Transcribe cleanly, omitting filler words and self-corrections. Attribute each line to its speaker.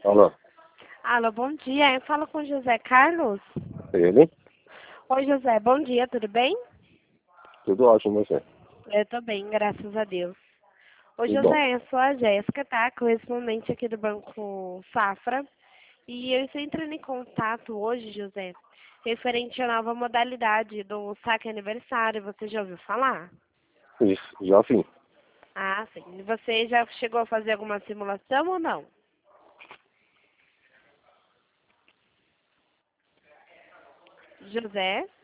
Speaker 1: Alô,
Speaker 2: Alô, bom dia. Eu falo com o José Carlos.
Speaker 1: ele?
Speaker 2: Oi, José, bom dia, tudo bem?
Speaker 1: Tudo ótimo, você?
Speaker 2: Eu tô bem, graças a Deus. Ô,
Speaker 1: Tudo bom.
Speaker 2: José, eu sou a Jéssica, tá? Correspondente aqui do Banco Safra. E eu estou entrando em contato hoje, José, referente à nova modalidade do saque aniversário. Você já ouviu falar?
Speaker 1: Isso, já sim.
Speaker 2: Ah, sim. E você já chegou a fazer alguma simulação ou não? José?